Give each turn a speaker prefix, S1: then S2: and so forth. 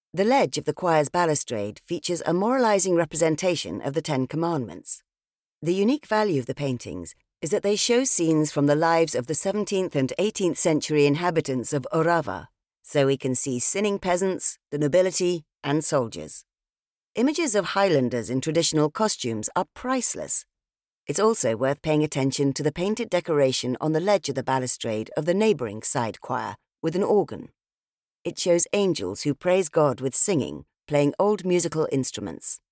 S1: The ledge of the choir's balustrade features a moralizing representation of the Ten Commandments. The unique value of the paintings is that they show scenes from the lives of the 17th and 18th century inhabitants of Orava, so we can see sinning peasants, the nobility, and soldiers. Images of Highlanders in traditional costumes are priceless. It's also worth paying attention to the painted decoration on the ledge of the balustrade of the neighbouring side choir with an organ. It shows angels who praise God with singing, playing old musical instruments.